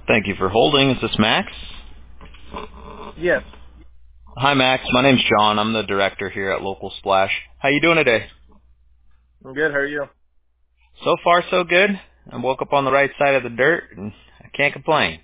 Thank you for holding. Is this Max? Yes. Hi, Max. My name's John. I'm the director here at Local Splash. How you doing today? I'm good. How are you? So far, so good. I woke up on the right side of the dirt, and I can't complain.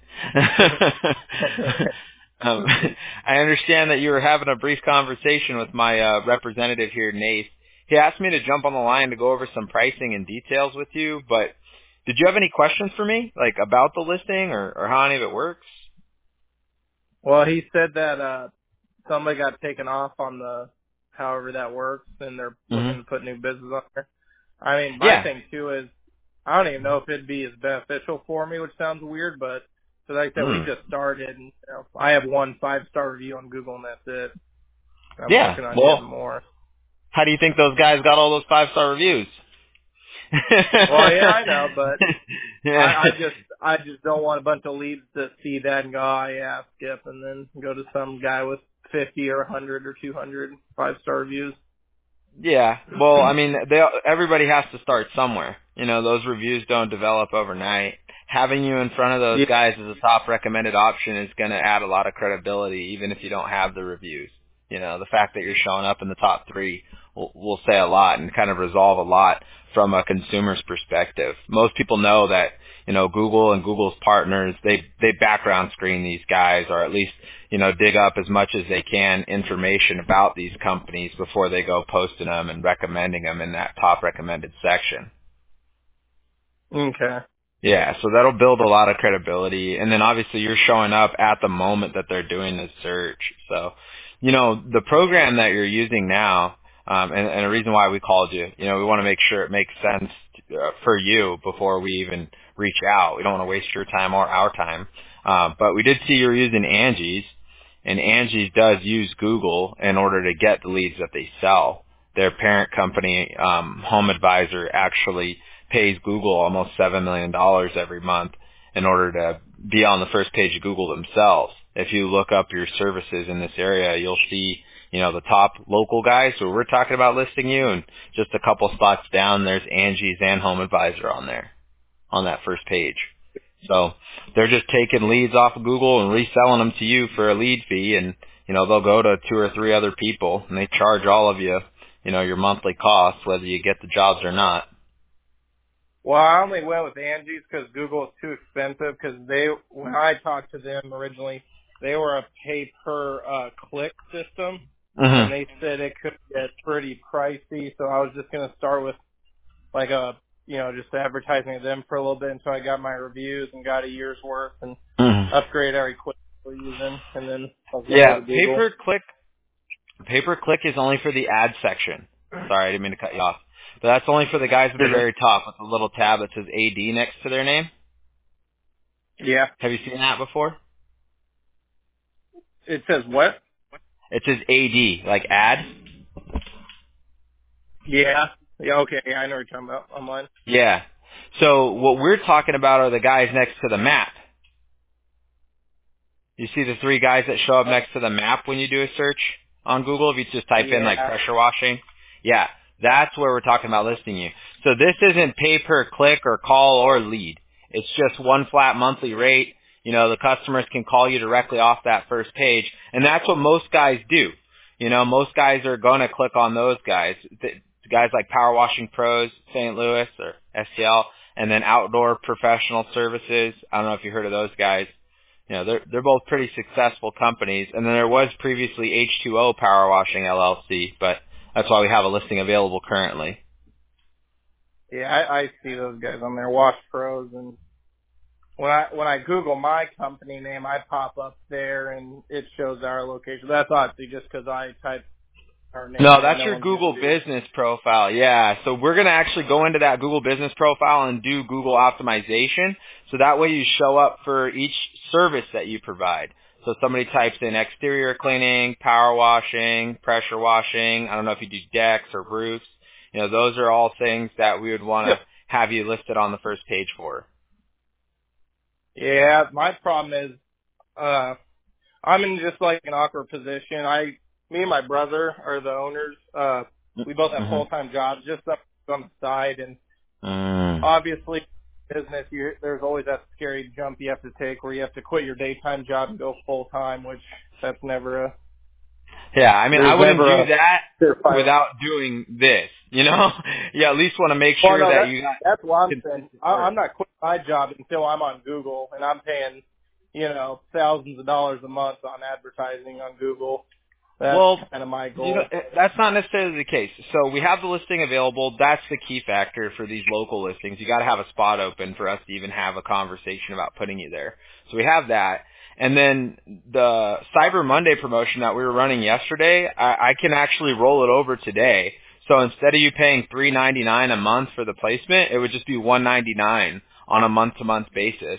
um, I understand that you were having a brief conversation with my representative here, Nate. He asked me to jump on the line to go over some pricing and details with you, but did you have any questions for me, like about the listing or how any of it works? Well, he said that somebody got taken off on the however that works, and they're looking to put new business on there. I mean, my Yeah. thing too is I don't even know if it'd be as beneficial for me, which sounds weird, but so like I said, we just started, and I have 1 5-star review on Google, and that's it. I'm Yeah. working on getting Well, more. how do you think those guys got all those 5-star reviews? Well, yeah, I know, but Yeah. I just don't want a bunch of leads to see that and go, oh, yeah, skip, and then go to some guy with 50 or 100 or 200 5-star reviews. Yeah. Well, I mean, everybody has to start somewhere. You know, those reviews don't develop overnight. Having you in front of those Yeah. guys as a top recommended option is going to add a lot of credibility, even if you don't have the reviews. You know, the fact that you're showing up in the top 3 will say a lot and kind of resolve a lot from a consumer's perspective. Most people know that, you know, Google and Google's partners, they background screen these guys, or at least, you know, dig up as much as they can information about these companies before they go posting them and recommending them in that top recommended section. Okay. Yeah, so that'll build a lot of credibility. And then obviously you're showing up at the moment that they're doing the search. So, you know, the program that you're using now, and the reason why we called you, you know, we want to make sure it makes sense for you before we even reach out. We don't want to waste your time or our time. But we did see you're using Angie's, and Angie's does use Google in order to get the leads that they sell. Their parent company, Home Advisor, actually pays Google almost $7 million dollars every month in order to be on the first page of Google themselves. If you look up your services in this area, you'll see, you know, the top local guys who we're talking about listing you, and just a couple spots down, there's Angie's and Home Advisor on there, on that first page. So they're just taking leads off of Google and reselling them to you for a lead fee, and, you know, they'll go to 2 or 3 other people, and they charge all of you, you know, your monthly costs, whether you get the jobs or not. Well, I only went with Angie's because Google is too expensive. Because when I talked to them originally, they were a pay-per-click system, and they said it could get pretty pricey. So I was just going to start with like just advertising to them for a little bit until I got my reviews and got a year's worth and upgrade every quick we're using, and then I was going to go Yeah, to Google. pay-per-click is only for the ad section. Sorry, I didn't mean to cut you off. But that's only for the guys at the very top with the little tab that says AD next to their name. Yeah. Have you seen that before? It says what? It says AD, like ad. Yeah. Yeah, okay. Yeah, I know what you're talking about online. Yeah. So what we're talking about are the guys next to the map. You see the 3 guys that show up next to the map when you do a search on Google? If you just type in like pressure washing? Yeah. That's where we're talking about listing you. So this isn't pay per click or call or lead. It's just one flat monthly rate. You know, the customers can call you directly off that first page. And that's what most guys do. You know, most guys are going to click on those guys. Guys like Power Washing Pros, St. Louis or STL, and then Outdoor Professional Services. I don't know if you heard of those guys. You know, they're both pretty successful companies. And then there was previously H2O Power Washing LLC, but that's why we have a listing available currently. Yeah, I see those guys on there, Wash Pros, and when I Google my company name, I pop up there and it shows our location. That's obviously just because I typed our name. No, In. that's No your one's gonna Google do it. Business profile. Yeah, so we're going to actually go into that Google Business profile and do Google optimization. So that way you show up for each service that you provide. So if somebody types in exterior cleaning, power washing, pressure washing, I don't know if you do decks or roofs. You know, those are all things that we would want to have you listed on the first page for. Yeah, my problem is I'm in just like an awkward position. Me and my brother are the owners. We both have full-time jobs, just up on the side, and obviously business, there's always that scary jump you have to take where you have to quit your daytime job and go full time, which that's never a. Yeah, I mean, I wouldn't do that surefire. without doing this, you know? You at least want to make sure that you got. That's what I'm saying. I'm not quitting my job until I'm on Google and I'm paying, thousands of dollars a month on advertising on Google. That's kind of my goal. That's not necessarily the case. So we have the listing available. That's the key factor for these local listings. You got to have a spot open for us to even have a conversation about putting you there. So we have that. And then the Cyber Monday promotion that we were running yesterday, I can actually roll it over today. So instead of you paying $3.99 a month for the placement, it would just be $1.99 on a month-to-month basis.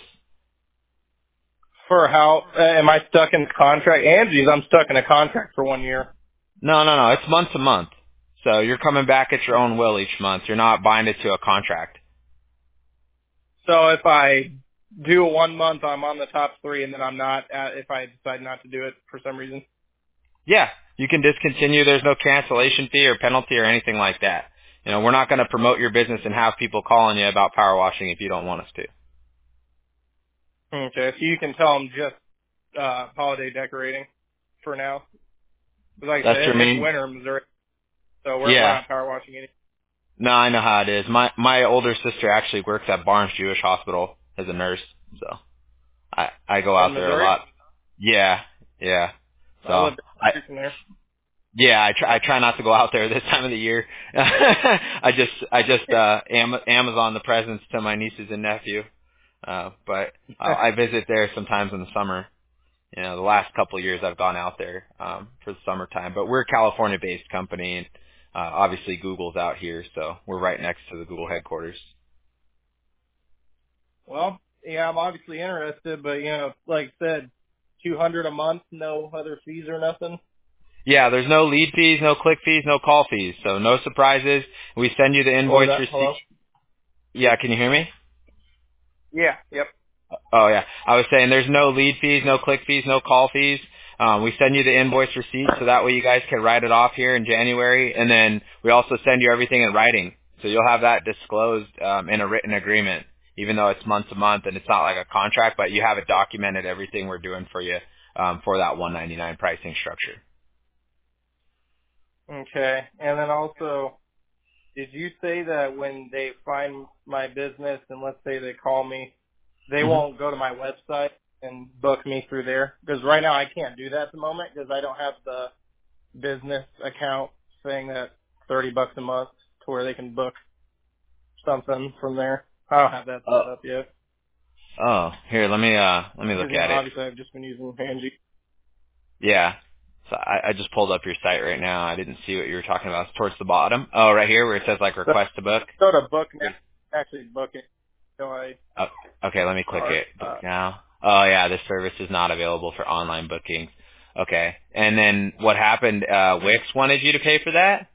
For how am I stuck in contract? Angie's, I'm stuck in a contract for 1 year. No. It's month to month. So you're coming back at your own will each month. You're not binded to a contract. So if I do 1 month, I'm on the top 3, and then I'm not if I decide not to do it for some reason? Yeah, you can discontinue. There's no cancellation fee or penalty or anything like that. We're not going to promote your business and have people calling you about power washing if you don't want us to. Okay, so you can tell them just holiday decorating for now. Like I said, it's winter in Missouri, so we're not power washing anything. No, I know how it is. My older sister actually works at Barnes Jewish Hospital as a nurse, so I go out there a lot. Yeah. So I try not to go out there this time of the year. I just Amazon the presents to my nieces and nephew. But I visit there sometimes in the summer. The last couple of years I've gone out there for the summertime. But we're a California-based company, and obviously Google's out here, so we're right next to the Google headquarters. Well, yeah, I'm obviously interested, but like I said, $200 a month, no other fees or nothing. Yeah, there's no lead fees, no click fees, no call fees, so no surprises. We send you the invoice receipt. Hello? Yeah, can you hear me? Yeah, yep. Oh, yeah. I was saying there's no lead fees, no click fees, no call fees. We send you the invoice receipt so that way you guys can write it off here in January, and then we also send you everything in writing. So you'll have that disclosed in a written agreement, even though it's month to month and it's not like a contract, but you have it documented, everything we're doing for you for that $199 pricing structure. Okay. And then also, did you say that when they find my business and let's say they call me, they won't go to my website and book me through there? Because right now I can't do that at the moment because I don't have the business account saying that $30 a month to where they can book something from there. I don't have that set up yet. Oh, here, let me look at it. Obviously, I've just been using Angie. Yeah. So I just pulled up your site right now. I didn't see what you were talking about. It's towards the bottom. Oh, right here where it says like request to book. Go to book now. Actually book it. So okay, let me click it. Book now. Oh yeah, this service is not available for online bookings. Okay. And then what happened? Wix wanted you to pay for that?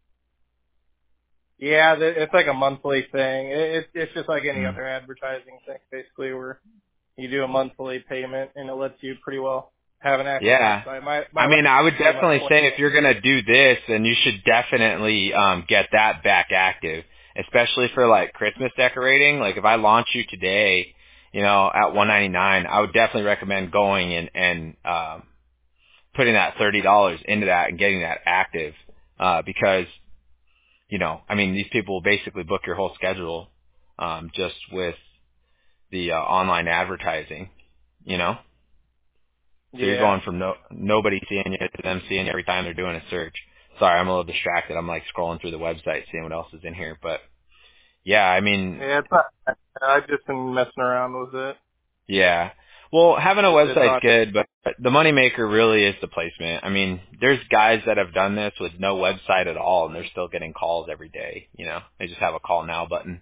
Yeah, it's like a monthly thing. It's just like any other advertising thing, basically, where you do a monthly payment and it lets you pretty well have an active website. I would definitely say if you're going to do this, then you should definitely get that back active, especially for like Christmas decorating. Like if I launch you today, at $199, I would definitely recommend going and putting that $30 into that and getting that active because these people will basically book your whole schedule just with the online advertising, So you're going from nobody seeing you to them seeing you every time they're doing a search. Sorry, I'm a little distracted. I'm like scrolling through the website, seeing what else is in here. But yeah, yeah, it's not, I've just been messing around with it. Yeah. Well, having a website's good, but the moneymaker really is the placement. There's guys that have done this with no website at all, and they're still getting calls every day. They just have a call now button.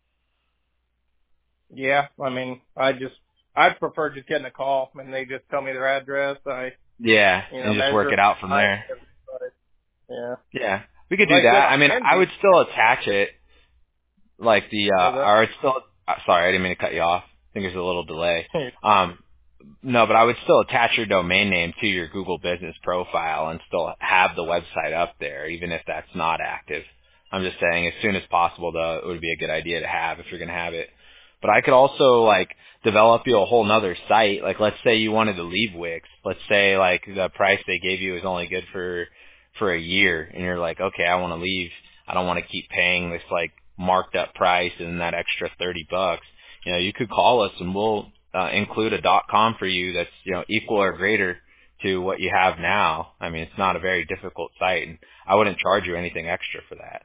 Yeah, I'd prefer just getting a call and they just tell me their address. And just work it out from there. Yeah, we could do that. I would still attach it, like or it's still. Sorry, I didn't mean to cut you off. I think there's a little delay. No, but I would still attach your domain name to your Google Business profile and still have the website up there, even if that's not active. I'm just saying, as soon as possible, though, it would be a good idea to have if you're going to have it. But I could also like develop you a whole nother site. Like let's say you wanted to leave Wix. Let's say like the price they gave you is only good for a year, and you're like, okay, I want to leave. I don't want to keep paying this like marked up price and that extra $30. You know, you could call us and we'll include a .com for you that's, you know, equal or greater to what you have now. I mean, it's not a very difficult site, and I wouldn't charge you anything extra for that.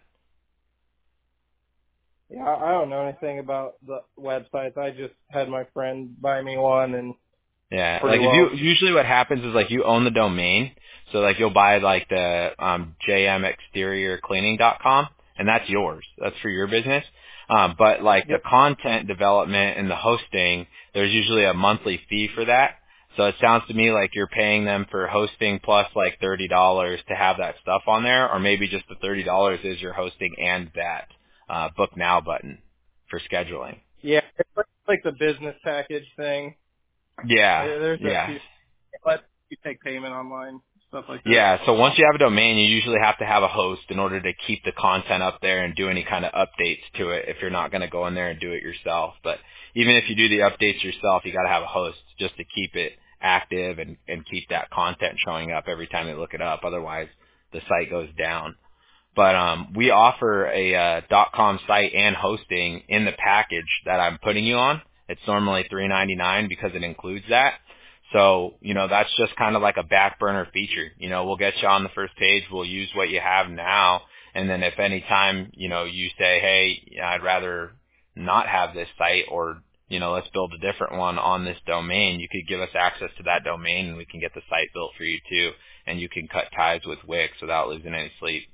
Yeah, I don't know anything about the websites. I just had my friend buy me one, and yeah, like if you usually what happens is like you own the domain, so like you'll buy like the jmexteriorcleaning.com, and that's yours. That's for your business. But like the content development and the hosting, there's usually a monthly fee for that. So it sounds to me like you're paying them for hosting plus like $30 to have that stuff on there, or maybe just the $30 is your hosting and that book now button for scheduling. Yeah, it's like the business package thing. Yeah, There's yeah. a few, but you take payment online, stuff like that. Yeah, so once you have a domain, you usually have to have a host in order to keep the content up there and do any kind of updates to it if you're not going to go in there and do it yourself. But even if you do the updates yourself, you got to have a host just to keep it active and keep that content showing up every time they look it up. Otherwise, the site goes down. But we offer a .com site and hosting in the package that I'm putting you on. It's normally $3.99 because it includes that. So, you know, that's just kind of like a back burner feature. You know, we'll get you on the first page. We'll use what you have now. And then if any time, you know, you say, hey, I'd rather not have this site, or, you know, let's build a different one on this domain, you could give us access to that domain and we can get the site built for you too. And you can cut ties with Wix without losing any sleep.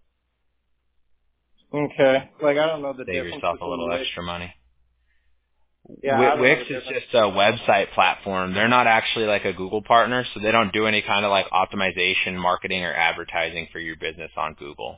Okay. Like, I don't know the Save difference yourself a between little Wix. extra money. Yeah, Wix is just a website platform. They're not actually like a Google partner, so they don't do any kind of like optimization, marketing, or advertising for your business on Google.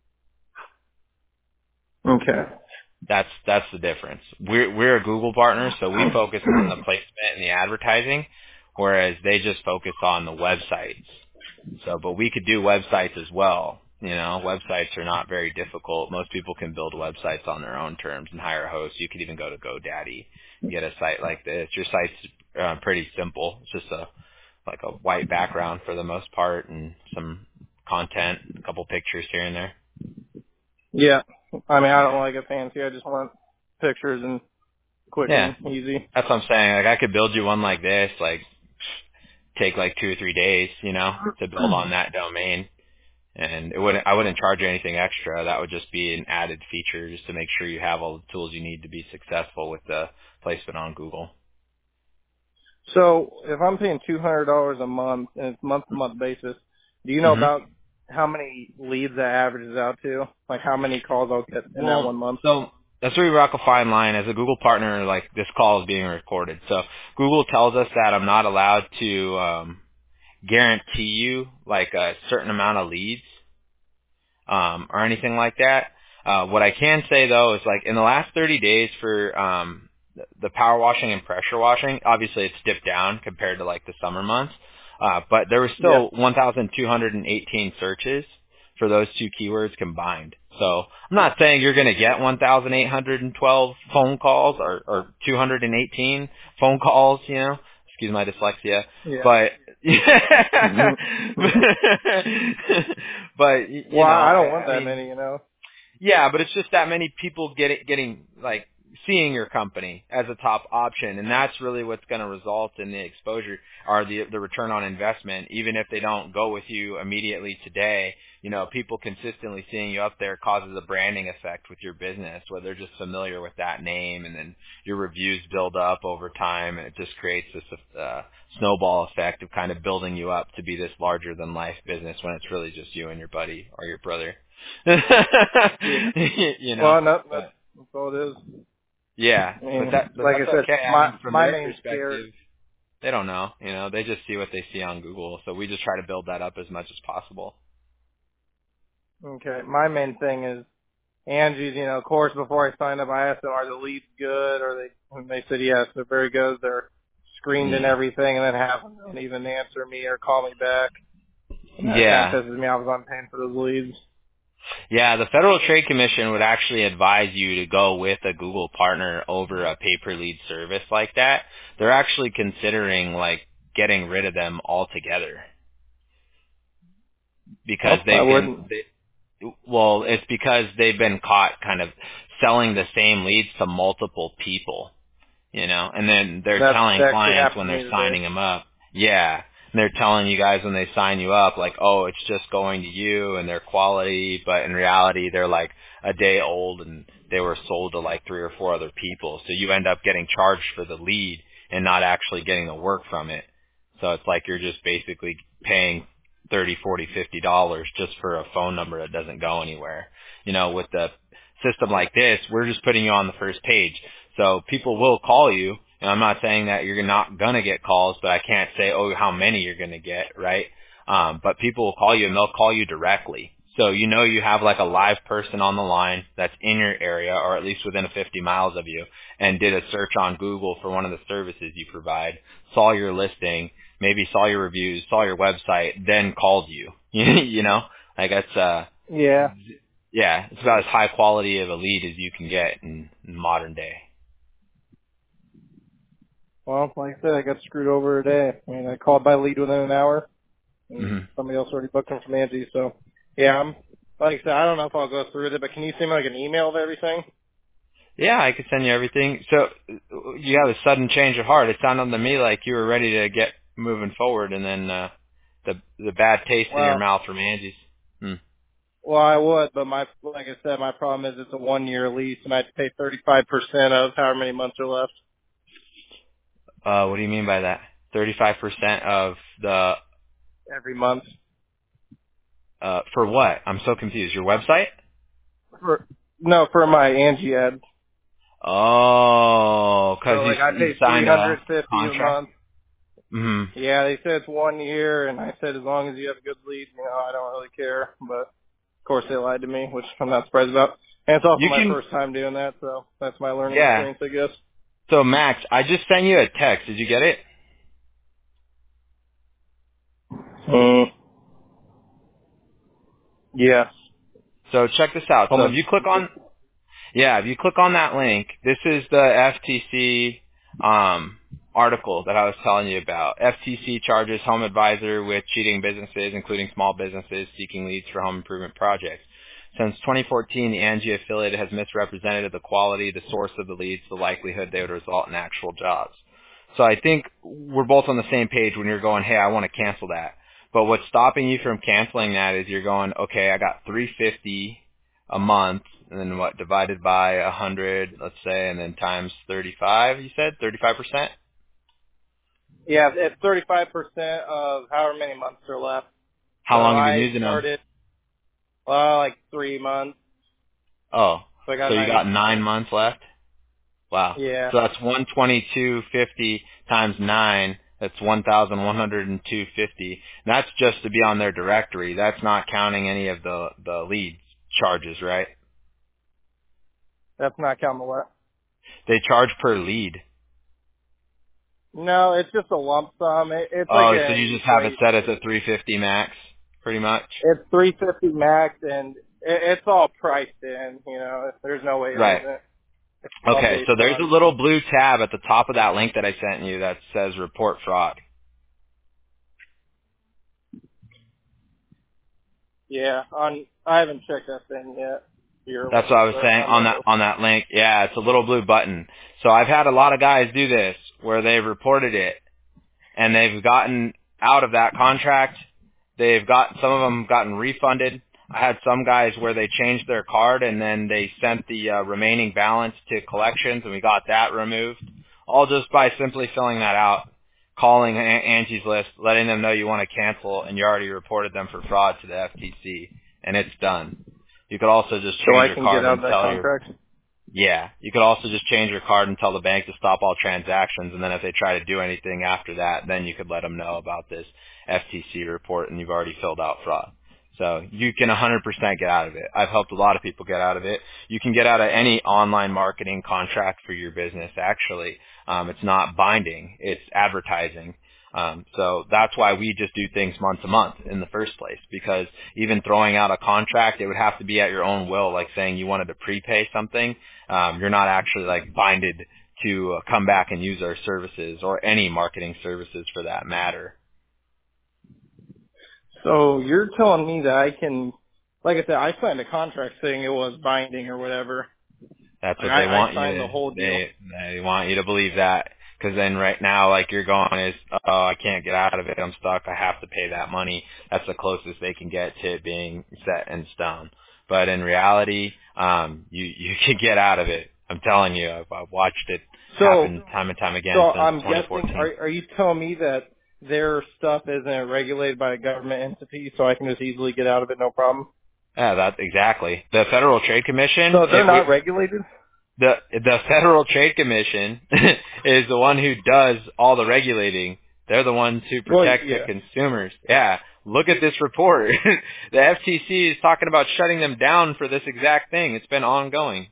Okay. That's the difference. We're a Google partner, so we focus on the placement and the advertising, whereas they just focus on the websites. So, but we could do websites as well. You know, websites are not very difficult. Most people can build websites on their own terms and hire a host. You could even go to GoDaddy, get a site like this. Your site's pretty simple. It's just like a white background for the most part and some content, a couple pictures here and there. Yeah. I mean, I don't like it fancy. I just want pictures and quick and easy. That's what I'm saying. Like I could build you one like this, like take like 2 or 3 days, you know, to build on that domain. And I wouldn't charge you anything extra. That would just be an added feature just to make sure you have all the tools you need to be successful with the placement on Google. So if I'm paying $200 a month and it's month-to-month basis, do you know about how many leads that averages out to? Like how many calls I'll get in that 1 month? So that's where we rock a fine line. As a Google partner, like this call is being recorded. So Google tells us that I'm not allowed to guarantee you like a certain amount of leads or anything like that. What I can say though is like in the last 30 days for the power washing and pressure washing, obviously it's dipped down compared to like the summer months, but there was still 1,218 searches for those two keywords combined. So I'm not saying you're going to get 1,812 phone calls or 218 phone calls, you know, excuse my dyslexia, but but you know, I don't want that many, you know. Yeah, but it's just that many people getting like seeing your company as a top option, and that's really what's going to result in the exposure or the return on investment. Even if they don't go with you immediately today, you know, people consistently seeing you up there causes a branding effect with your business, where they're just familiar with that name, and then your reviews build up over time, and it just creates this snowball effect of kind of building you up to be this larger than life business when it's really just you and your buddy or your brother. You know, well, that's all it is. Yeah, I mean, but like that's I said, okay. From my their main perspective, they don't know. You know, they just see what they see on Google. So we just try to build that up as much as possible. Okay, my main thing is Angie's. You know, of course, before I signed up, I asked them, "Are the leads good?" And they said yes, they're very good. They're screened and everything, and then half of them don't even answer me or call me back. And that kind of pisses me off as I'm paying for those leads. Yeah, the Federal Trade Commission would actually advise you to go with a Google partner over a pay-per-lead service like that. They're actually considering like getting rid of them altogether because it's because they've been caught kind of selling the same leads to multiple people, and then they're telling clients when they're signing them up. Yeah. And they're telling you guys when they sign you up, like, oh, it's just going to you and they're quality, but in reality, they're like a day old and they were sold to like 3 or 4 other people. So you end up getting charged for the lead and not actually getting the work from it. So it's like you're just basically paying $30, $40, $50 just for a phone number that doesn't go anywhere. With the system like this, we're just putting you on the first page. So people will call you. And I'm not saying that you're not going to get calls, but I can't say, oh, how many you're going to get, right? But people will call you, and they'll call you directly. So you have like a live person on the line that's in your area or at least within 50 miles of you and did a search on Google for one of the services you provide, saw your listing, maybe saw your reviews, saw your website, then called you. Like that's yeah, it's about as high quality of a lead as you can get in modern day. Well, like I said, I got screwed over a day. I mean, I called my lead within an hour, and somebody else already booked him from Angie. So, yeah, like I said, I don't know if I'll go through with it, but can you send me like an email of everything? Yeah, I could send you everything. So you have a sudden change of heart. It sounded to me like you were ready to get moving forward, and then the bad taste in your mouth from Angie's. Well, I would, but like I said, my problem is it's a 1-year lease, and I have to pay 35% of however many months are left. What do you mean by that? 35% of the every month. For what? I'm so confused. Your website? For my Angie ad. Oh, because I pay signed $350 a month. Mm-hmm. Yeah, they said it's 1 year, and I said as long as you have good leads, I don't really care. But of course they lied to me, which I'm not surprised about. And it's also my first time doing that, so that's my learning experience, I guess. So Max, I just sent you a text. Did you get it? Yes. So check this out. So if you click on that link, this is the FTC article that I was telling you about. FTC charges Home Advisor with cheating businesses, including small businesses seeking leads for home improvement projects. Since 2014, the Angie affiliate has misrepresented the quality, the source of the leads, the likelihood they would result in actual jobs. So I think we're both on the same page when you're going, hey, I want to cancel that. But what's stopping you from canceling that is you're going, okay, I got $350 a month, and then what, divided by 100, let's say, and then times 35, you said? 35%? Yeah, it's 35% of however many months are left. How long have you been using them? Like 3 months. Oh, so you got 9 months left? Wow. Yeah. So that's 122.50 times 9. That's 1,102.50. That's just to be on their directory. That's not counting any of the lead charges, right? That's not counting the what? They charge per lead. No, it's just a lump sum. So you just have it set as a 350 max, pretty much? It's 350 max, and it's all priced in. There's no way around it. Okay, so there's a little blue tab at the top of that link that I sent you that says report fraud. Yeah, I haven't checked that thing yet. That's what I was saying on that link. Yeah, it's a little blue button. So I've had a lot of guys do this where they've reported it and they've gotten out of that contract. Some of them gotten refunded. I had some guys where they changed their card and then they sent the remaining balance to collections and we got that removed. All just by simply filling that out, calling Angie's List, letting them know you want to cancel and you already reported them for fraud to the FTC, and it's done. You could also just change your card and tell you could also just change your card and tell the bank to stop all transactions, and then if they try to do anything after that, then you could let them know about this FTC report and you've already filled out fraud. So you can 100% get out of it. I've helped a lot of people get out of it. You can get out of any online marketing contract for your business, actually. It's not binding. It's advertising. So that's why we just do things month to month in the first place, because even throwing out a contract, it would have to be at your own will, like saying you wanted to prepay something. You're not actually like binded to come back and use our services or any marketing services for that matter. So you're telling me that I can, like I said, I signed a contract saying it was binding or whatever. That's Like what they want I you signed to. the whole deal. They want you to believe that, because then right now, like you're going is, oh, I can't get out of it. I'm stuck. I have to pay that money. That's the closest they can get to it being set in stone. But in reality, you can get out of it. I'm telling you, I've watched it happen time and time again So since I'm 2014. guessing, are you telling me that their stuff isn't regulated by a government entity, so I can just easily get out of it, no problem? Yeah, that exactly. The Federal Trade Commission. So they're not regulated? The Federal Trade Commission is the one who does all the regulating. They're the ones who protect the consumers. Yeah. Look at this report. The FTC is talking about shutting them down for this exact thing. It's been ongoing.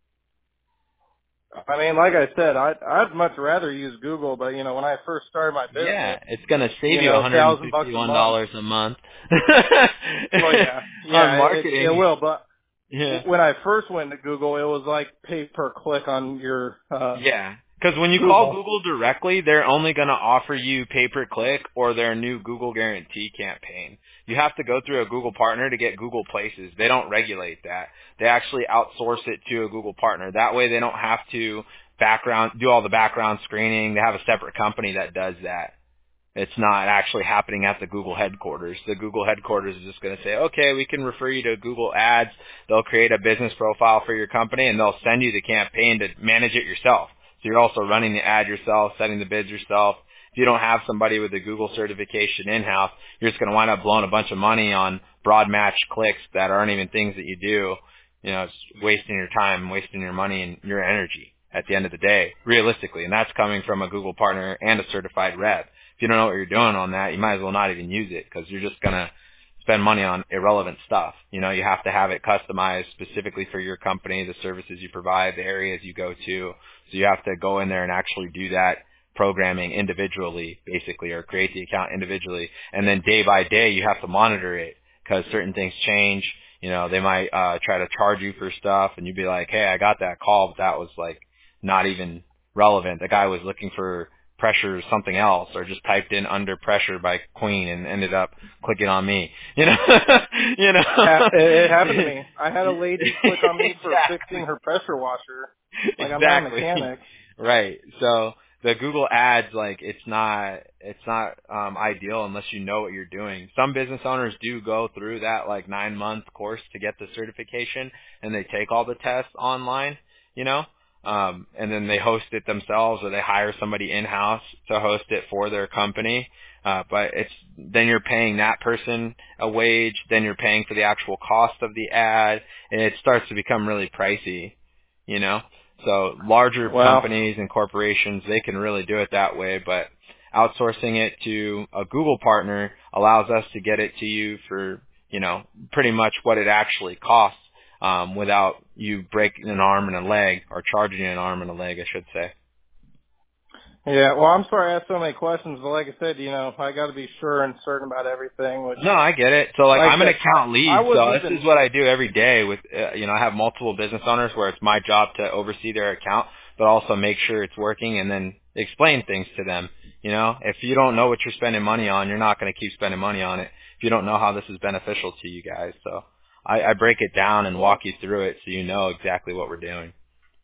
I mean, like I said, I'd much rather use Google, but you know, when I first started my business, Yeah, it's going to save you $151 a month. Well, yeah, on marketing. it will, but yeah. When I first went to Google, it was like pay per click on your yeah. Because when you Google. call Google directly, they're only going to offer you pay-per-click or their new Google Guarantee campaign. You have to go through a Google partner to get Google Places. They don't regulate that. They actually outsource it to a Google partner. That way they don't have to do all the background screening. They have a separate company that does that. It's not actually happening at the Google headquarters. The Google headquarters is just going to say, okay, we can refer you to Google Ads. They'll create a business profile for your company, and they'll send you the campaign to manage it yourself. So you're also running the ad yourself, setting the bids yourself. If you don't have somebody with a Google certification in-house, you're just going to wind up blowing a bunch of money on broad match clicks that aren't even things that you do. You know, it's wasting your time, wasting your money and your energy at the end of the day, realistically. And that's coming from a Google partner and a certified rep. If you don't know what you're doing on that, you might as well not even use it, because you're just going to spend money on irrelevant stuff. You know, you have to have it customized specifically for your company, the services you provide, the areas you go to. So you have to go in there and actually do that programming individually, basically, or create the account individually. And then day by day, you have to monitor it, because certain things change. You know, they might try to charge you for stuff, and you'd be like, hey, I got that call, but that was like not even relevant. The guy was looking for pressure or something else, or just typed in under pressure by Queen and ended up clicking on me. You know, It happened to me. I had a lady click on me for fixing her pressure washer. Like, I'm not a mechanic. Right. So the Google Ads, like, it's not ideal unless you know what you're doing. Some business owners do go through that like 9-month course to get the certification, and they take all the tests online, you know. And then they host it themselves, or they hire somebody in-house to host it for their company. But then you're paying that person a wage, then you're paying for the actual cost of the ad, and it starts to become really pricey, you know? So larger companies and corporations, they can really do it that way, but outsourcing it to a Google partner allows us to get it to you for, you know, pretty much what it actually costs. Without you breaking an arm and a leg, or charging an arm and a leg, I should say. Yeah, well, I'm sorry I asked so many questions, but like I said, you know, I got to be sure and certain about everything. No, I get it. So, like I'm an account lead, so this is what I do every day. With you know, I have multiple business owners where it's my job to oversee their account, but also make sure it's working and then explain things to them. You know, if you don't know what you're spending money on, you're not going to keep spending money on it. If you don't know how this is beneficial to you guys, so I break it down and walk you through it so you know exactly what we're doing.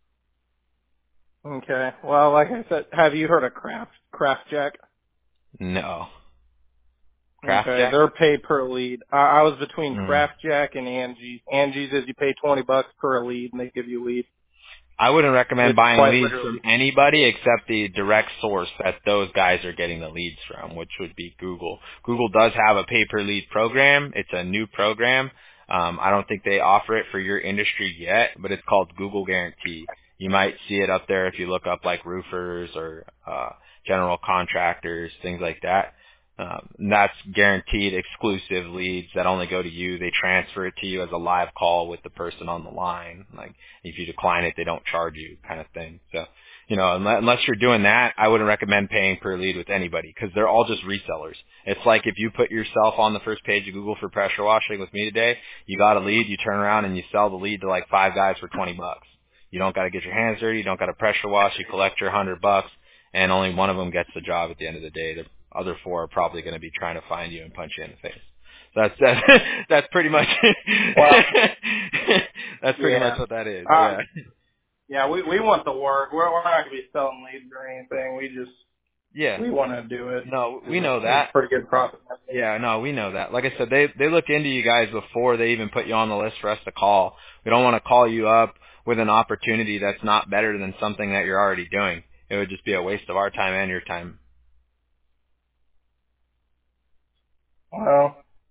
Okay. Well, like I said, have you heard of CraftJack? No. Okay, they're pay per lead. I was between CraftJack and Angie's. Angie's is you pay $20 per lead, and they give you a lead. I wouldn't recommend buying leads from anybody except the direct source that those guys are getting the leads from, which would be Google. Google does have a pay-per-lead program. It's a new program. I don't think they offer it for your industry yet, but it's called Google Guarantee. You might see it up there if you look up like roofers or general contractors, things like that. And that's guaranteed exclusive leads that only go to you. They transfer it to you as a live call with the person on the line. Like if you decline it, they don't charge you, kind of thing. So, unless you're doing that, I wouldn't recommend paying per lead with anybody because they're all just resellers. It's like if you put yourself on the first page of Google for pressure washing with me today, you got a lead, you turn around and you sell the lead to like 5 guys for $20. You don't got to get your hands dirty. You don't got to pressure wash. You collect your $100, and only one of them gets the job at the end of the day. The other 4 are probably going to be trying to find you and punch you in the face. So that's pretty much Wow. that's pretty much what that is. Yeah, we want the work. We're not going to be selling leads or anything. We want to do it. No, we know that. It's pretty good profit. Yeah, no, we know that. Like I said, they look into you guys before they even put you on the list for us to call. We don't want to call you up with an opportunity that's not better than something that you're already doing. It would just be a waste of our time and your time. Well,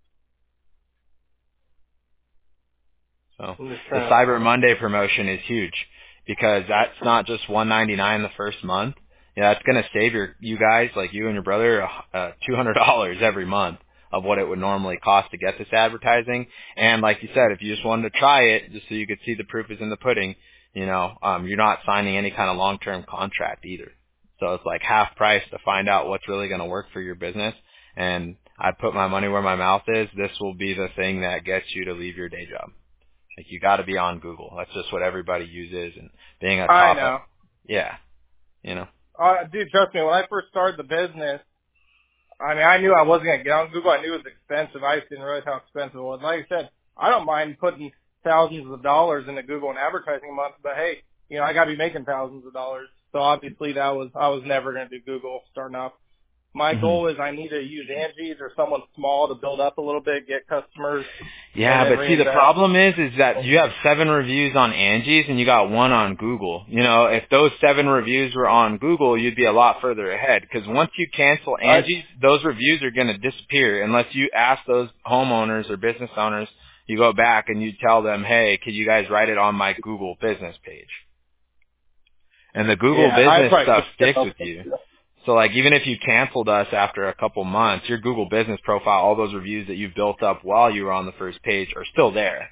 so the Cyber Monday promotion is huge because that's not just $199 the first month. Yeah, that's going to save you guys, like you and your brother, $200 every month of what it would normally cost to get this advertising. And like you said, if you just wanted to try it, just so you could see the proof is in the pudding, you're not signing any kind of long-term contract either. So it's like half price to find out what's really going to work for your business. And I put my money where my mouth is. This will be the thing that gets you to leave your day job. Like you got to be on Google. That's just what everybody uses. And being a top, I know. Yeah, Dude, trust me. When I first started the business, I knew I wasn't going to get on Google. I knew it was expensive. I just didn't realize how expensive it was. Like I said, I don't mind putting thousands of dollars into Google and advertising a month, but hey, I got to be making thousands of dollars. So obviously I was never going to do Google starting off. My goal is I need to use Angie's or someone small to build up a little bit, get customers. Yeah, but see, the problem is that you have 7 reviews on Angie's and you got 1 on Google. If those 7 reviews were on Google, you'd be a lot further ahead because once you cancel Angie's, those reviews are going to disappear unless you ask those homeowners or business owners, you go back and you tell them, hey, could you guys write it on my Google business page? And the Google business stuff sticks with you. So like even if you canceled us after a couple months, your Google business profile, all those reviews that you've built up while you were on the first page are still there.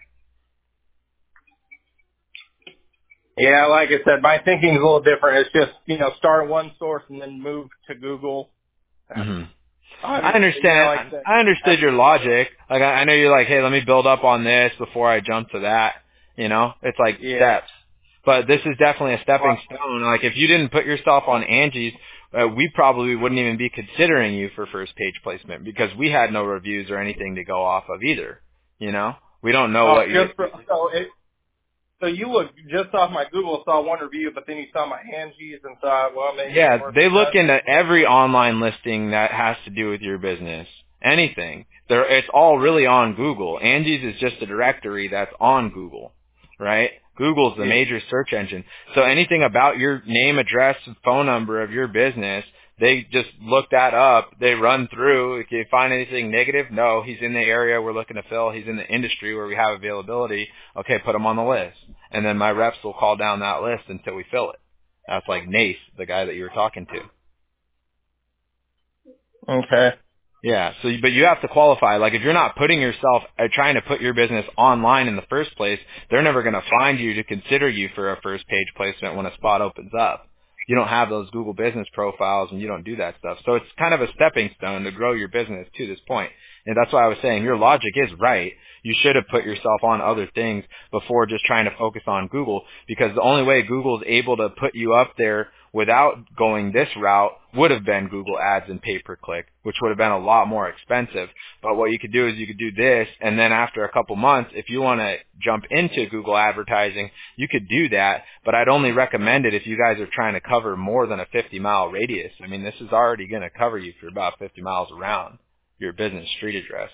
Yeah, like I said, my thinking is a little different. It's just, start at one source and then move to Google. Mm-hmm. I understand. I understood your logic. Like I know you're like, hey, let me build up on this before I jump to that. It's like steps. But this is definitely a stepping stone. Like if you didn't put yourself on Angie's, we probably wouldn't even be considering you for first page placement because we had no reviews or anything to go off of either. We don't know what you. So you looked just off my Google, saw 1 review, but then you saw my Angie's and thought, well, maybe. Yeah, they look into every online listing that has to do with your business. Anything. It's all really on Google. Angie's is just a directory that's on Google, right? Google's the major search engine. So anything about your name, address, phone number of your business, they just look that up. They run through. If you find anything negative, no, he's in the area we're looking to fill. He's in the industry where we have availability. Okay, put him on the list. And then my reps will call down that list until we fill it. That's like Nace, the guy that you were talking to. Okay. Yeah, but you have to qualify. Like if you're not putting yourself, trying to put your business online in the first place, they're never going to find you to consider you for a first page placement when a spot opens up. You don't have those Google business profiles and you don't do that stuff. So it's kind of a stepping stone to grow your business to this point. And that's why I was saying your logic is right. You should have put yourself on other things before just trying to focus on Google because the only way Google is able to put you up there without going this route would have been Google Ads and pay-per-click, which would have been a lot more expensive. But what you could do is you could do this, and then after a couple months, if you want to jump into Google advertising, you could do that. But I'd only recommend it if you guys are trying to cover more than a 50-mile radius. I mean, this is already going to cover you for about 50 miles around your business street address.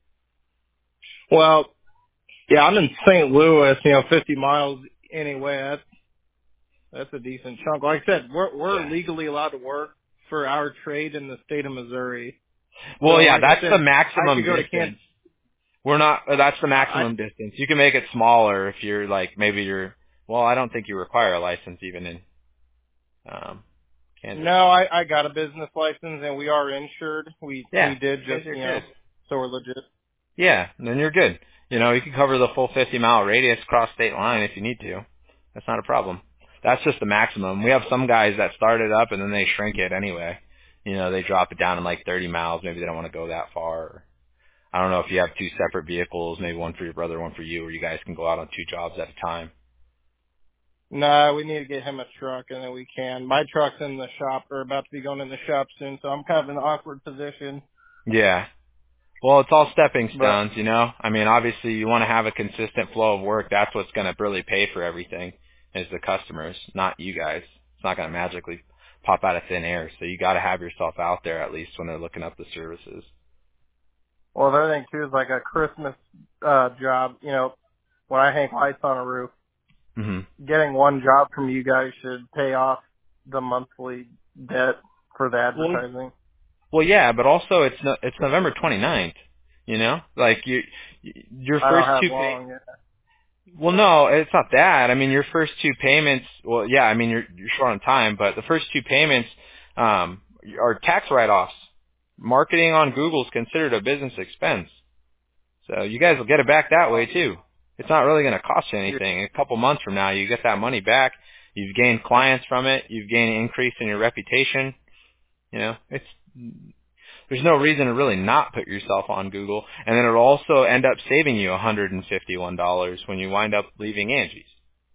Well, yeah, I'm in St. Louis, 50 miles anyway. That's a decent chunk. Like I said, we're legally allowed to work for our trade in the state of Missouri. Well, so, yeah, like that's said, the maximum distance. That's the maximum distance. You can make it smaller if you're like, maybe I don't think you require a license even in Kansas? No, I got a business license and we are insured. We did just, so we're legit. Yeah, then you're good. You can cover the full 50-mile radius across state line if you need to. That's not a problem. That's just the maximum. We have some guys that start it up and then they shrink it anyway. They drop it down to like 30 miles. Maybe they don't want to go that far. Or, I don't know if you have two separate vehicles, maybe one for your brother, one for you, or you guys can go out on two jobs at a time. No, we need to get him a truck and then we can. My truck's in the shop or about to be going in the shop soon, so I'm kind of in an awkward position. Yeah. Well, it's all stepping stones, I mean, obviously you want to have a consistent flow of work. That's what's going to really pay for everything is the customers, not you guys. It's not going to magically pop out of thin air. So you got to have yourself out there at least when they're looking up the services. Well, the other thing too is like a Christmas job, when I hang lights on a roof, getting one job from you guys should pay off the monthly debt for the advertising. Well, yeah, but also it's November 29th, like your first two payments. Well, no, it's not that. I mean, your first two payments, well, yeah, I mean, you're short on time, but the first two payments are tax write-offs. Marketing on Google is considered a business expense. So you guys will get it back that way too. It's not really going to cost you anything. A couple months from now, you get that money back. You've gained clients from it. You've gained an increase in your reputation. There's no reason to really not put yourself on Google. And then it'll also end up saving you $151 when you wind up leaving Angie's.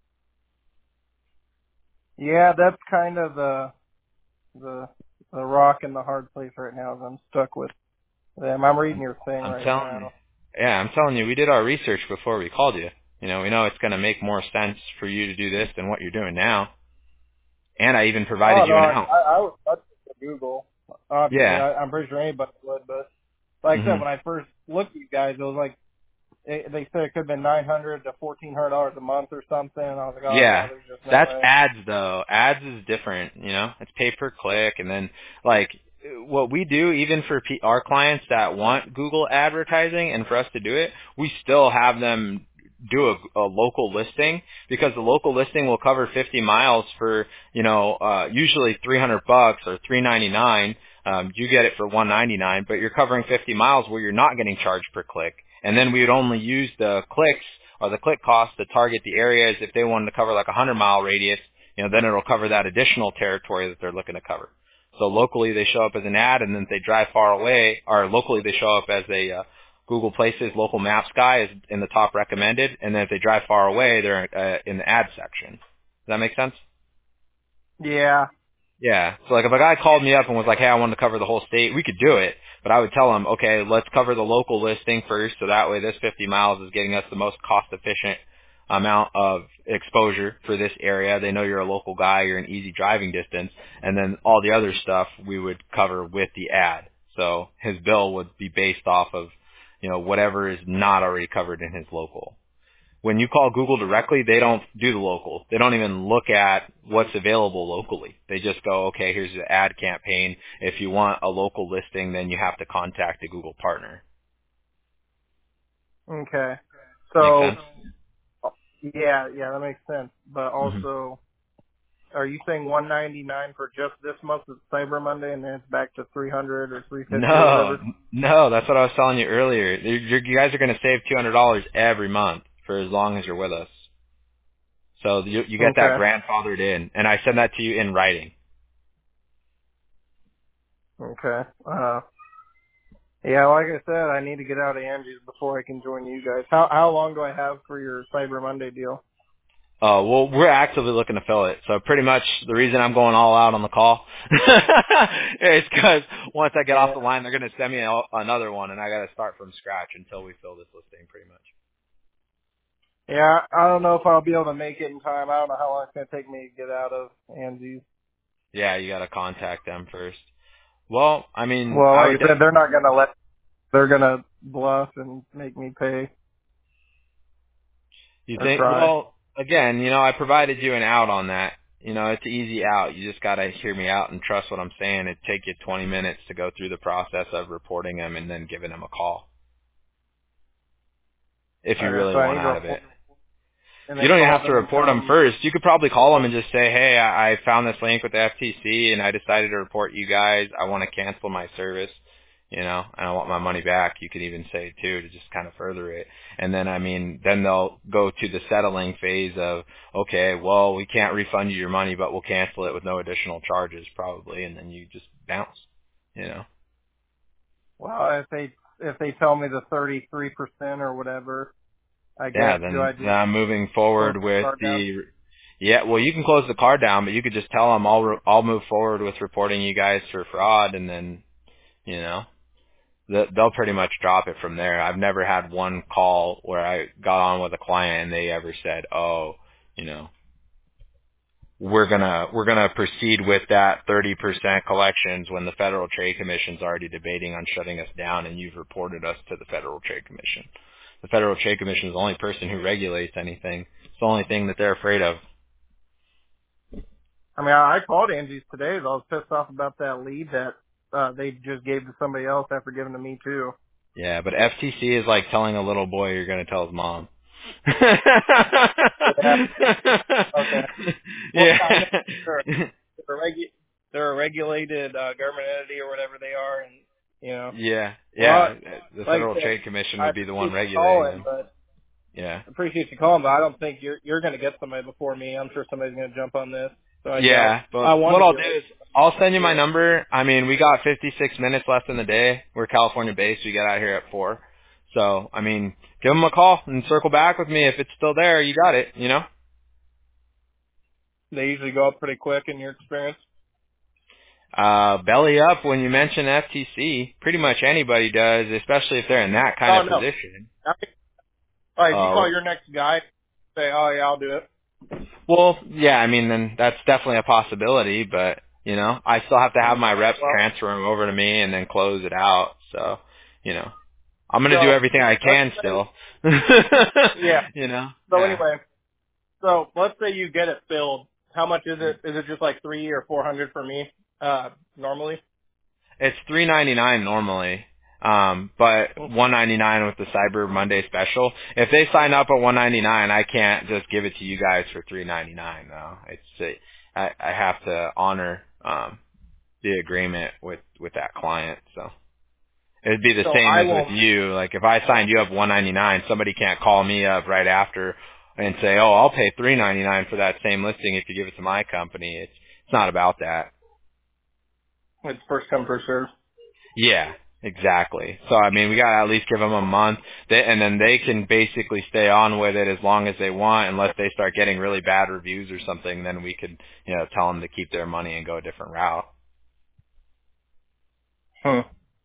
Yeah, that's kind of the rock and the hard place right now is I'm stuck with them. I'm reading your thing right now. Yeah, I'm telling you, we did our research before we called you. We know it's going to make more sense for you to do this than what you're doing now. And I even provided you an out. I was touched with Google. Obviously, yeah. I'm pretty sure anybody would, but like I said, when I first looked at you guys, it was like they said it could have been $900 to $1,400 a month or something. And I was like, yeah, there's just no that's way. ads though. Ads is different. It's pay per click, and then like what we do, even for our clients that want Google advertising, and for us to do it, we still have them do a local listing, because the local listing will cover 50 miles for usually $300 or $399. You get it for $199, but you're covering 50 miles where you're not getting charged per click. And then we would only use the clicks or the click cost to target the areas. If they wanted to cover like a 100-mile radius, then it'll cover that additional territory that they're looking to cover. So locally they show up as an ad, and then if they drive far away, or locally they show up as a Google Places local maps guy is in the top recommended, and then if they drive far away, they're in the ad section. Does that make sense? Yeah. Yeah. So like if a guy called me up and was like, hey, I want to cover the whole state, we could do it. But I would tell him, okay, let's cover the local listing first, so that way this 50 miles is getting us the most cost-efficient amount of exposure for this area. They know you're a local guy, you're an easy driving distance, and then all the other stuff we would cover with the ad. So his bill would be based off of, whatever is not already covered in his local. When you call Google directly, they don't do the local. They don't even look at what's available locally. They just go, okay, here's the ad campaign. If you want a local listing, then you have to contact a Google partner. Okay. So, make sense? Yeah, that makes sense. But also, are you saying $199 for just this month of Cyber Monday, and then it's back to $300 or $350 or whatever? No, that's what I was telling you earlier. You guys are going to save $200 every month for as long as you're with us. So you get that grandfathered in, and I send that to you in writing. Okay. Yeah, like I said, I need to get out of Angie's before I can join you guys. How long do I have for your Cyber Monday deal? Well, we're actively looking to fill it. So pretty much the reason I'm going all out on the call is because once I get off the line, they're going to send me another one, and I got to start from scratch until we fill this listing pretty much. Yeah, I don't know if I'll be able to make it in time. I don't know how long it's going to take me to get out of Angie's. Yeah, you got to contact them first. Well, I mean... Well, like I said, they're not going to they're going to bluff and make me pay. You think? Well, again, I provided you an out on that. It's an easy out. You just got to hear me out and trust what I'm saying. It'd take you 20 minutes to go through the process of reporting them and then giving them a call. If you really want out of it. And You they don't even call have to them and report tell them them. first. You could probably call them and just say, hey, I found this link with the FTC and I decided to report you guys. I want to cancel my service, and I want my money back. You could even say too, to just kind of further it. And then, then they'll go to the settling phase of, okay, well, we can't refund you your money, but we'll cancel it with no additional charges probably. And then you just bounce. Well, if they tell me the 33% or whatever, I Yeah, guess do then I just moving close forward the with card down? yeah, well, you can close the card down, but you could just tell them I'll move forward with reporting you guys for fraud, and then you know they'll pretty much drop it from there. I've never had one call where I got on with a client and they ever said, oh, you know, we're gonna proceed with that 30% collections when the Federal Trade Commission's already debating on shutting us down, and you've reported us to the Federal Trade Commission. The Federal Trade Commission is the only person who regulates anything. It's the only thing that they're afraid of. I mean, I called Angie's today. I was pissed off about that lead that they just gave to somebody else after giving to me too. Yeah, but FTC is like telling a little boy you're going to tell his mom. Yeah. Okay. Well, Yeah. I know they're a regulated government entity or whatever they are, and Yeah. Well, Yeah. The like Federal I said, Trade Commission I would be the one appreciate you regulating calling, them. but Yeah. I appreciate you calling, but I don't think you're going to get somebody before me. I'm sure somebody's going to jump on this, so I doubt. Yeah, but I want what to I'll do do it. is I'll send you my number. We got 56 minutes left in the day. We're California based. We get out here at 4. So, give them a call and circle back with me. If it's still there, you got it. They usually go up pretty quick in your experience. Belly up when you mention FTC. Pretty much anybody does, especially if they're in that kind Oh of no. position. All right, if you call Oh, your next guy, say, "Oh yeah, I'll do it." well, yeah, then that's definitely a possibility, but, I still have to have my reps Well, transfer them over to me and then close it out. So, I'm going to do so everything I let's can say, still. yeah. So Yeah. anyway, so let's say you get it filled. How much is it? Is it just like 300 or 400 for me normally? It's $3.99 normally. But $1.99 with the Cyber Monday special. If they sign up at $1.99, I can't just give it to you guys for $3.99 though. I have to honor the agreement with that client. So it'd be the So same I as with won't. you. Like if I signed you up $1.99, somebody can't call me up right after and say, "Oh, I'll pay $3.99 for that same listing if you give it to my company." It's not about that. It's first come first serve. Yeah, exactly. So we gotta at least give them a month, and then they can basically stay on with it as long as they want, unless they start getting really bad reviews or something. Then we could, tell them to keep their money and go a different route. Hmm.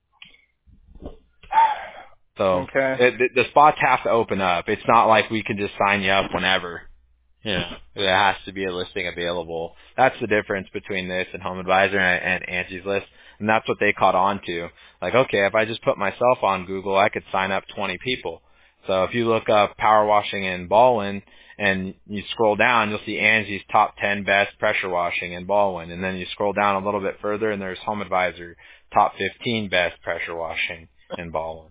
So Okay. the spots have to open up. It's not like we can just sign you up whenever. There has to be a listing available. That's the difference between this and Home Advisor and Angie's List. And that's what they caught on to. Like, okay, if I just put myself on Google, I could sign up 20 people. So if you look up power washing in Baldwin and you scroll down, you'll see Angie's top 10 best pressure washing in Baldwin. And then you scroll down a little bit further and there's Home Advisor top 15 best pressure washing in Baldwin.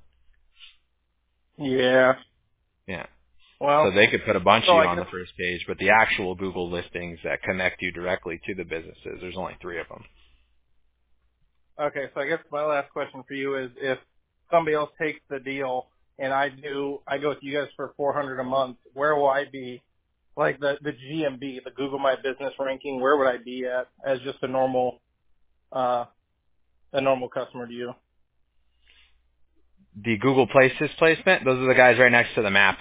Yeah. Yeah. So Well, they could put a bunch so of you I on guess the first page, but the actual Google listings that connect you directly to the businesses, there's only 3 of them. okay. So I guess my last question for you is, if somebody else takes the deal and I go with you guys for 400 a month, where will I be? Like the GMB, the Google My Business ranking, where would I be at as just uh a normal customer to you? The Google Places placement, those are the guys right next to the map.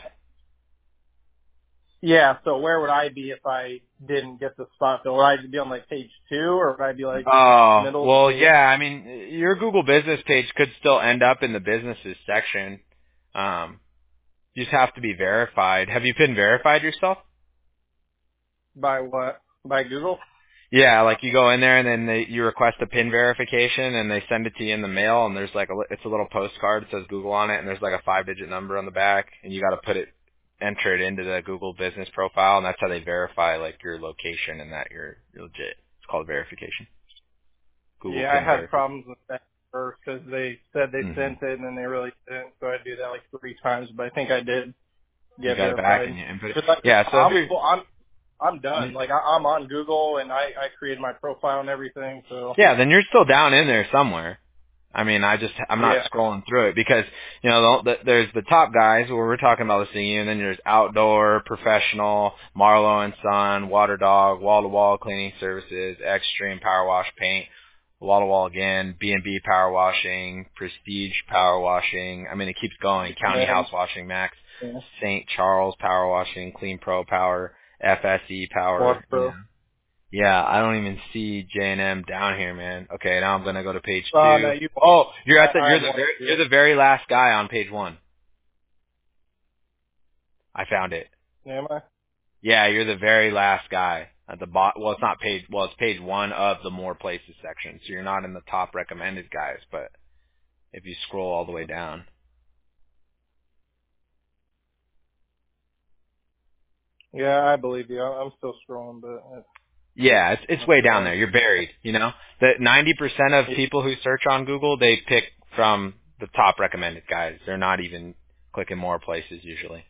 Yeah. So where would I be if I didn't get the spot? So would I be on like page 2, or would I be like Oh, middle of the well, page? yeah, your Google Business page could still end up in the businesses section. You just have to be verified. Have you been verified yourself? By what? By Google? Yeah, like you go in there and then you request a PIN verification and they send it to you in the mail and there's it's a little postcard that says Google on it and there's like a 5-digit number on the back and you got to enter it into the Google business profile and that's how they verify like your location and that you're legit. It's called verification. Google Yeah, I PIN had verification. problems with that first because they said they Hmm. sent it and then they really didn't. So I do that like 3 times, but I think I did you got it back and you input it. Like, yeah, so I'm done. Like I'm on Google and I created my profile and everything. So yeah, then you're still down in there somewhere. I mean, I'm not scrolling through it because, there's the top guys where we're talking about listing you, and then there's outdoor, professional, Marlowe and Son, Water Dog, wall-to-wall cleaning services, Extreme Power Wash Paint, wall-to-wall again, B&B Power Washing, Prestige Power Washing. I mean, it keeps going. County House Washing Max, St. Charles Power Washing, Clean Pro Power, FSE Power. Water Pro. Yeah, I don't even see J&M down here, man. Okay, now I'm gonna go to page 2. No, You're the very last guy on page 1. I found it. Am I? Yeah, you're the very last guy at the bottom. Well, it's not page. Well, it's page 1 of the more places section. So you're not in the top recommended guys, but if you scroll all the way down. Yeah, I believe you. I'm still scrolling, but. Yeah, it's way down there. You're buried, That 90% of people who search on Google, they pick from the top recommended guys. They're not even clicking more places usually.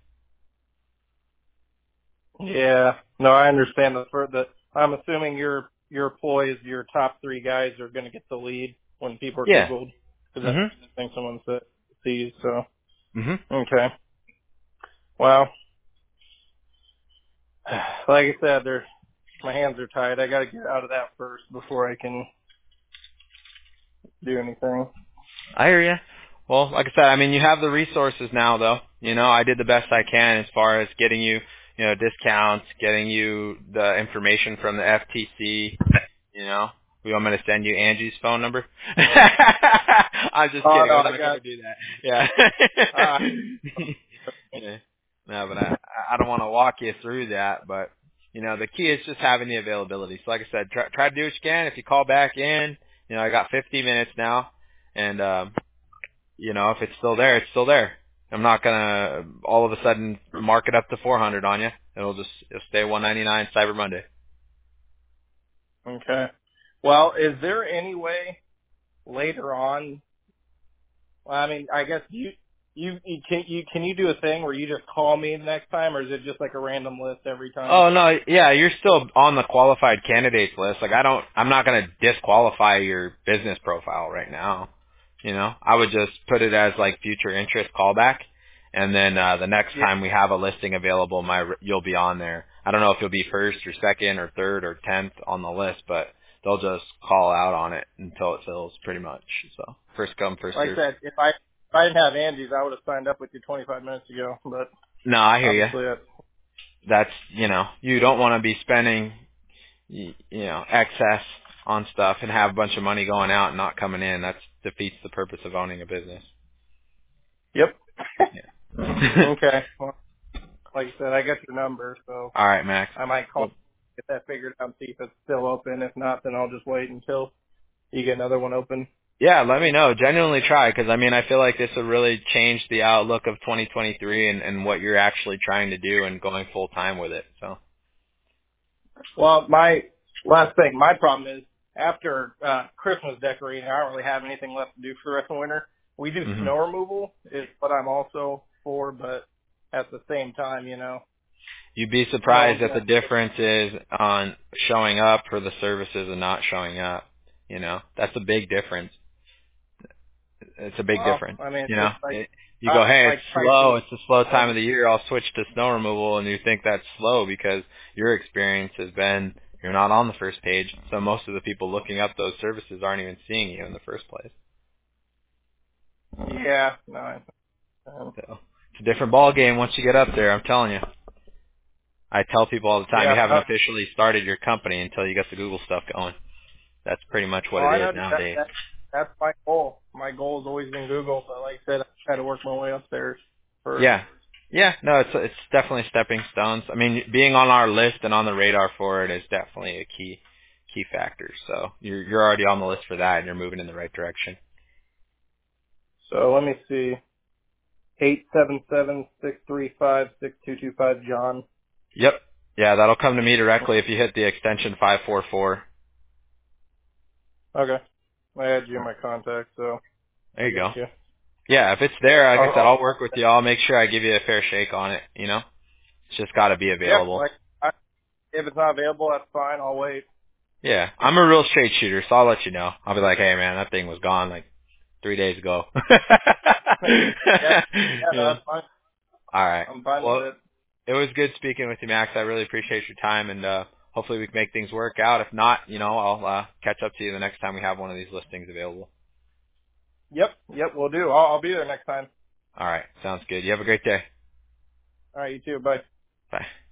Yeah. No, I understand I'm assuming your employees, your top 3 guys are going to get the lead when people are Googled. Because that's the thing someone sees, so. Okay. Well, like I said, my hands are tied. I got to get out of that first before I can do anything. I hear you. Well, like I said, I mean, you have the resources now, though. I did the best I can as far as getting you, discounts, getting you the information from the FTC. We want me to send you Angie's phone number? I'm just kidding. I'm not going to do that. Yeah. Yeah. No, but I don't want to walk you through that, but the key is just having the availability. So like I said, try to do what you can. If you call back in, I got 50 minutes now, and if it's still there, it's still there. I'm not gonna all of a sudden mark it up to 400 on you. It'll stay 199 Cyber Monday. Okay. Well, is there any way later on? I mean, I guess can you do a thing where you just call me the next time, or is it just like a random list every time? Oh no, yeah, you're still on the qualified candidates list. Like I'm not gonna disqualify your business profile right now. I would just put it as like future interest callback, and then the next time we have a listing available, you'll be on there. I don't know if you'll be first or second or third or 10th on the list, but they'll just call out on it until it fills, pretty much. So first come, first served. Like I said, if I didn't have Angie's, I would have signed up with you 25 minutes ago. But no, I hear you. That's you don't want to be spending excess on stuff and have a bunch of money going out and not coming in. That defeats the purpose of owning a business. Yep. Yeah. Okay. Well, like I said, I got your number, so. All right, Max. I might call, get that figured out, and see if it's still open. If not, then I'll just wait until you get another one open. Yeah, let me know. Genuinely try, because I feel like this will really change the outlook of 2023 and what you're actually trying to do and going full time with it. So. Well, my last thing, my problem is after Christmas decorating, I don't really have anything left to do for the rest of the winter. We do snow removal is what I'm also for, but at the same time, You'd be surprised at the difference is on showing up for the services and not showing up. That's a big difference. It's a big difference. You go, hey, it's slow. It's a slow time of the year. I'll switch to snow removal, and you think that's slow because your experience has been you're not on the first page. So most of the people looking up those services aren't even seeing you in the first place. Yeah, no. So it's a different ball game once you get up there. I'm telling you. I tell people all the time, you haven't officially started your company until you got the Google stuff going. That's pretty much what it is nowadays. That's my goal. My goal has always been Google, but like I said, I try to work my way up there first. Yeah. Yeah, no, it's definitely stepping stones. Being on our list and on the radar for it is definitely a key factor. So you're already on the list for that, and you're moving in the right direction. So let me see. 877-635-6225, John. Yep. Yeah, that'll come to me directly if you hit the extension 544. Okay. I had you in my contact, so. There you go. Yeah, if it's there, like I said, I'll work with you. I'll make sure I give you a fair shake on it. You know, it's just got to be available. Yeah, if it's not available, that's fine. I'll wait. Yeah, I'm a real straight shooter, so I'll let you know. I'll be like, hey man, that thing was gone like 3 days ago. Yeah, Yeah. that's fine. All right. I'm fine Well, with it. it was good speaking with you, Max. I really appreciate your time, and hopefully we can make things work out. If not, I'll catch up to you the next time we have one of these listings available. Yep, we'll do. I'll be there next time. All right. Sounds good. You have a great day. All right, you too. Bye. Bye.